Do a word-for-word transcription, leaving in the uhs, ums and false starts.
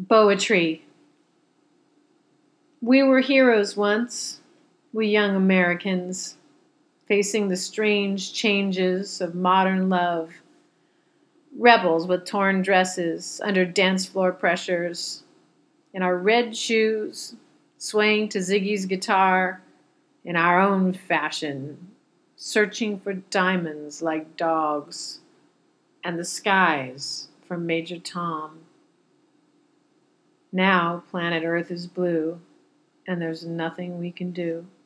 Poetry. We were heroes once, we young Americans, facing the strange changes of modern love. Rebels with torn dresses under dance floor pressures, in our red shoes, swaying to Ziggy's guitar in our own fashion, searching for diamonds like dogs, and the skies from Major Tom. Now planet Earth is blue, and there's nothing we can do.